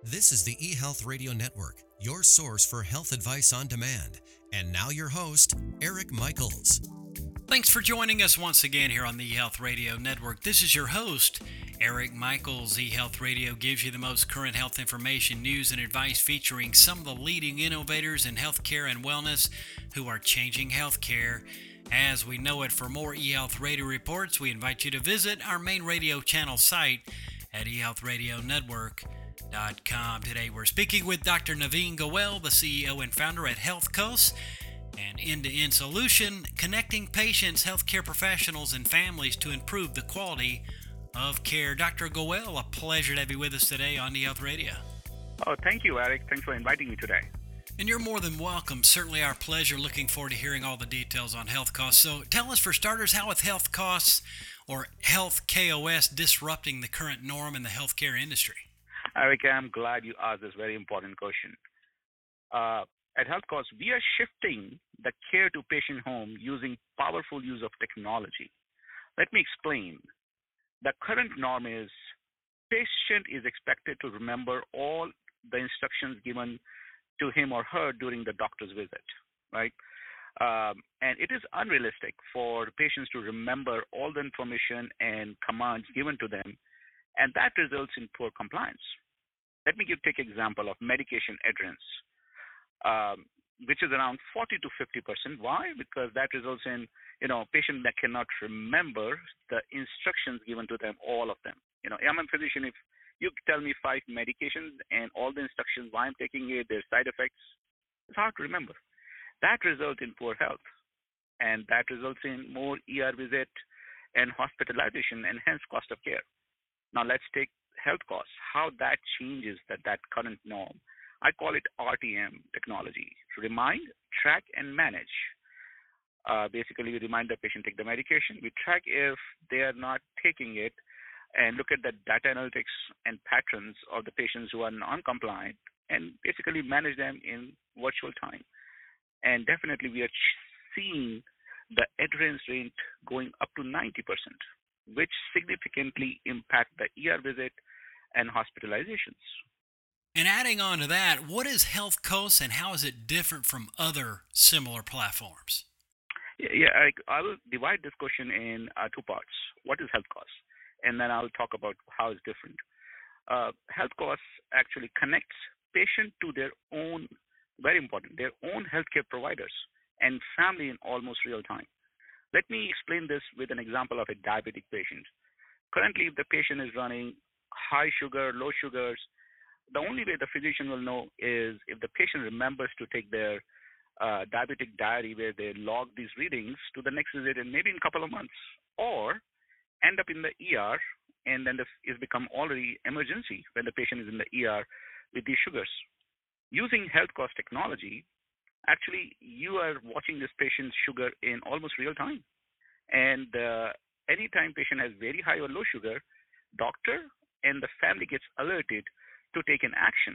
This is the eHealth Radio Network, your source for health advice on demand. And now your host, Eric Michaels. Thanks for joining us once again here on the eHealth Radio Network. This is your host, Eric Michaels. eHealth Radio gives you the most current health information, news, and advice featuring some of the leading innovators in healthcare and wellness who are changing healthcare as we know it. For more eHealth Radio reports, we invite you to visit our main radio channel site at eHealthRadioNetwork.com. Today we're speaking with Dr. Naveen Goel, the CEO and founder at HealthCos, an end-to-end solution connecting patients, healthcare professionals, and families to improve the quality of care. Dr. Goel, a pleasure to have you with us today on eHealth Radio. Oh, thank you, Eric. Thanks for inviting me today. And you're more than welcome. Certainly our pleasure. Looking forward to hearing all the details on health costs. So tell us, for starters, how with health costs or health KOS disrupting the current norm in the healthcare industry? Eric, I'm glad you asked this very important question. At HealthCos, we are shifting the care to patient home using powerful use of technology. Let me explain. The current norm is patient is expected to remember all the instructions given to him or her during the doctor's visit, right? And it is unrealistic for patients to remember all the information and commands given to them, and that results in poor compliance. Let me take example of medication adherence, which is around 40 to 50%. Why? Because that results in patient that cannot remember the instructions given to them, all of them. I'm a physician. If you tell me 5 medications and all the instructions why I'm taking it, their side effects, it's hard to remember. That results in poor health, and that results in more ER visit and hospitalization, and hence cost of care. Now let's take health costs, how that changes that current norm. I call it RTM technology. Remind, track, and manage. Basically, we remind the patient take the medication. We track if they are not taking it, and look at the data analytics and patterns of the patients who are non-compliant, and basically manage them in virtual time. And definitely, we are seeing the adherence rate going up to 90%, which significantly impact the ER visit and hospitalizations. And adding on to that, what is HealthCos and how is it different from other similar platforms? Yeah, I will divide this question in 2 parts. What is health costs? And then I'll talk about how it's different. Health costs actually connects patient to their own, very important, their own healthcare providers and family in almost real time. Let me explain this with an example of a diabetic patient. Currently, if the patient is running high sugar, low sugars, the only way the physician will know is if the patient remembers to take their diabetic diary where they log these readings to the next visit and maybe in a couple of months, or end up in the ER, and then it's become already emergency when the patient is in the ER with these sugars. Using health cost technology, actually you are watching this patient's sugar in almost real time. And anytime patient has very high or low sugar, doctor and the family gets alerted to take an action.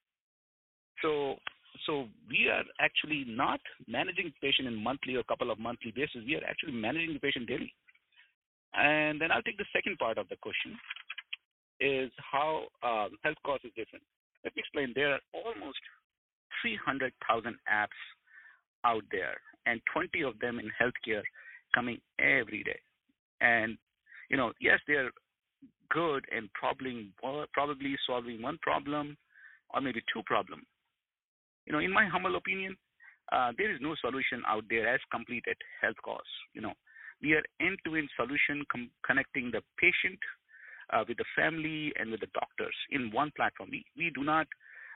So we are actually not managing the patient in monthly or couple of monthly basis. We are actually managing the patient daily. And then I'll take the second part of the question, is how health cost is different. Let me explain. There are almost 300,000 apps out there, and 20 of them in healthcare coming every day. And yes, they're good and probably solving one problem or maybe 2 problems. In my humble opinion, there is no solution out there as complete at health costs. We are end-to-end solution connecting the patient with the family and with the doctors in one platform. We do not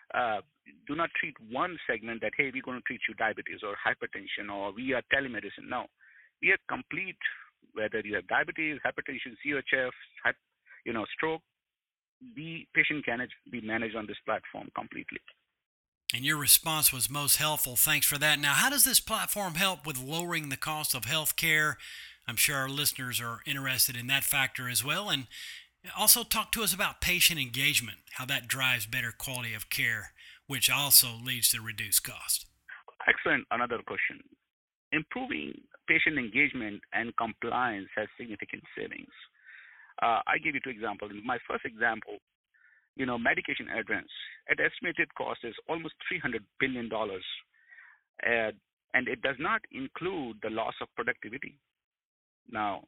treat one segment that, hey, we're going to treat you diabetes or hypertension, or we are telemedicine. No, we are complete. Whether you have diabetes, hypertension, CHF, stroke, the patient can be managed on this platform completely. And your response was most helpful. Thanks for that. Now, how does this platform help with lowering the cost of health care? I'm sure our listeners are interested in that factor as well. And also talk to us about patient engagement, how that drives better quality of care, which also leads to reduced cost. Excellent. Another question. Improving patient engagement and compliance has significant savings. I give you 2 examples. In my first example, medication adherence at estimated cost is almost $300 billion, and it does not include the loss of productivity. Now,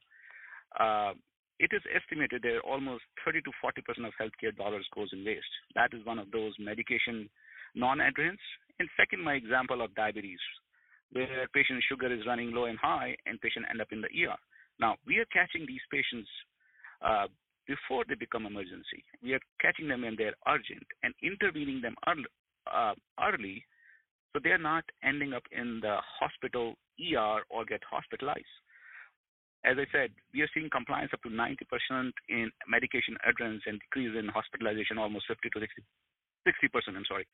it is estimated that almost 30 to 40% of healthcare dollars goes in waste. That is one of those medication non-adherence. And second, my example of diabetes, where patient sugar is running low and high, and patient end up in the ER. Now, we are catching these patients before they become emergency. We are catching them when they're urgent and intervening them early, so they're not ending up in the hospital ER or get hospitalized. As I said, we are seeing compliance up to 90% in medication adherence and decrease in hospitalization almost 50 to 60%. I'm sorry.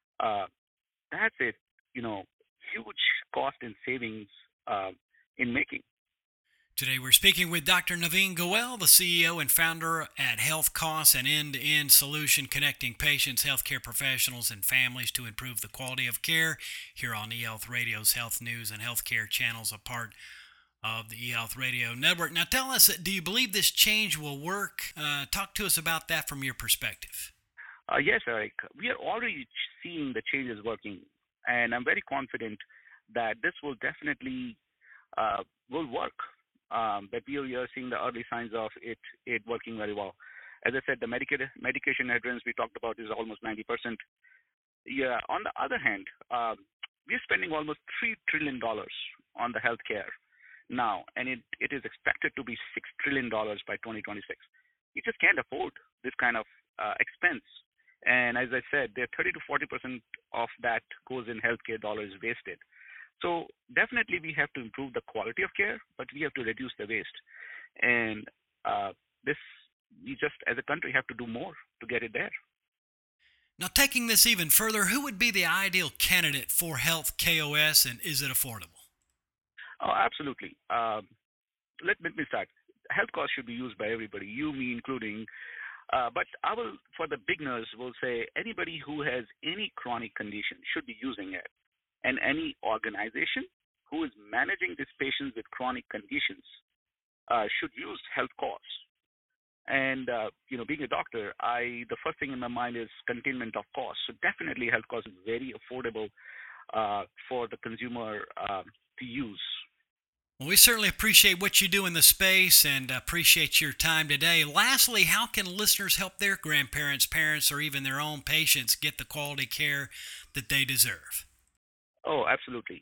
That's a huge cost in savings in making. Today we're speaking with Dr. Naveen Goel, the CEO and founder at Health Costs, an end-to-end solution connecting patients, healthcare professionals, and families to improve the quality of care here on eHealth Radio's Health News and Healthcare channels, a part of the eHealth Radio Network. Now tell us, do you believe this change will work? Talk to us about that from your perspective. Yes, Eric. We are already seeing the changes working, and I'm very confident that this will definitely will work. But we are seeing the early signs of it working very well. As I said, the medication adherence we talked about is almost 90%. Yeah. On the other hand, we're spending almost $3 trillion on the healthcare now, and it is expected to be $6 trillion by 2026. You just can't afford this kind of expense. And as I said, there 30 to 40% of that goes in healthcare dollars wasted. So definitely we have to improve the quality of care, but we have to reduce the waste. And we just as a country have to do more to get it there. Now, taking this even further, who would be the ideal candidate for Health KOS, and is it affordable? Oh, absolutely. Let me start. Health costs should be used by everybody, you, me including. But for the beginners, will say anybody who has any chronic condition should be using it. And any organization who is managing these patients with chronic conditions should use Health Costs. And being a doctor, the first thing in my mind is containment of costs. So definitely Health Costs is very affordable for the consumer to use. Well, we certainly appreciate what you do in the space and appreciate your time today. Lastly, how can listeners help their grandparents, parents, or even their own patients get the quality care that they deserve? Oh, absolutely.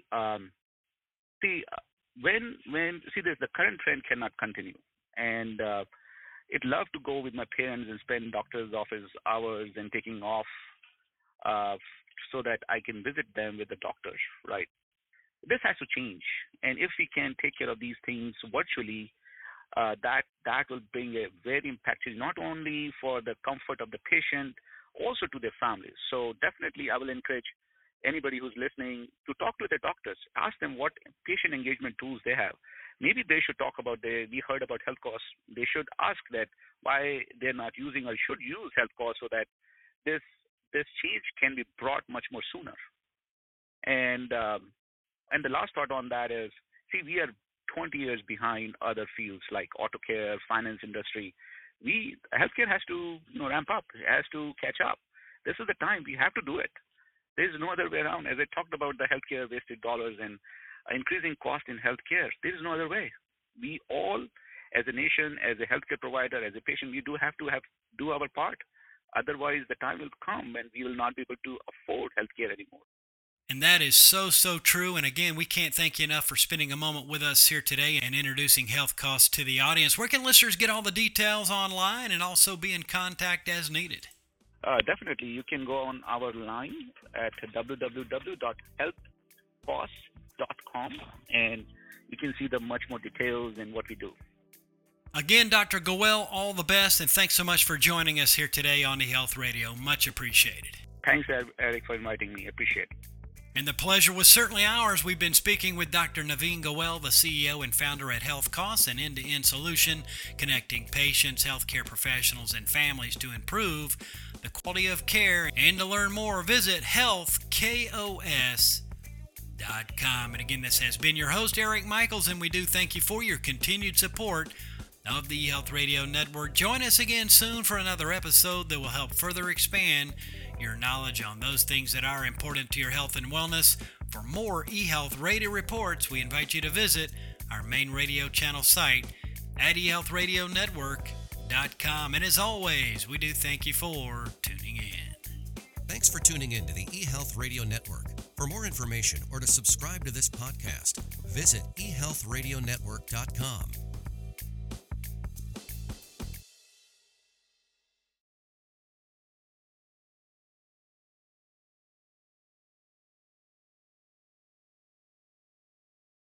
The current trend cannot continue, and I'd love to go with my parents and spend doctor's office hours and taking off so that I can visit them with the doctors, right? This has to change, and if we can take care of these things virtually, that will bring a very impactful, not only for the comfort of the patient, also to their families. So definitely I will encourage anybody who's listening to talk to their doctors, ask them what patient engagement tools they have. Maybe they should talk about we heard about Health Costs. They should ask that why they're not using or should use Health Costs so that this change can be brought much more sooner. And the last thought on that is, we are 20 years behind other fields like auto care, finance industry. Healthcare has to ramp up, it has to catch up. This is the time we have to do it. There is no other way around. As I talked about the healthcare wasted dollars and increasing cost in healthcare, there is no other way. We all, as a nation, as a healthcare provider, as a patient, we do have to do our part. Otherwise, the time will come when we will not be able to afford healthcare anymore. And that is so, so true. And again, we can't thank you enough for spending a moment with us here today and introducing Health Costs to the audience. Where can listeners get all the details online and also be in contact as needed? Definitely. You can go on our line at www.healthcosts.com and you can see the much more details in what we do. Again, Dr. Goel, all the best, and thanks so much for joining us here today on eHealth Radio. Much appreciated. Thanks, Eric, for inviting me. Appreciate it. And the pleasure was certainly ours. We've been speaking with Dr. Naveen Goel, the CEO and founder at Health Costs, an end-to-end solution connecting patients, healthcare professionals, and families to improve the quality of care. And to learn more, visit healthkos.com. And again, this has been your host, Eric Michaels, and we do thank you for your continued support of the eHealth Radio Network. Join us again soon for another episode that will help further expand your knowledge on those things that are important to your health and wellness. For more eHealth Radio reports, we invite you to visit our main radio channel site at eHealthRadioNetwork.com. And as always, we do thank you for tuning in. Thanks for tuning in to the eHealth Radio Network. For more information or to subscribe to this podcast, visit eHealthRadioNetwork.com.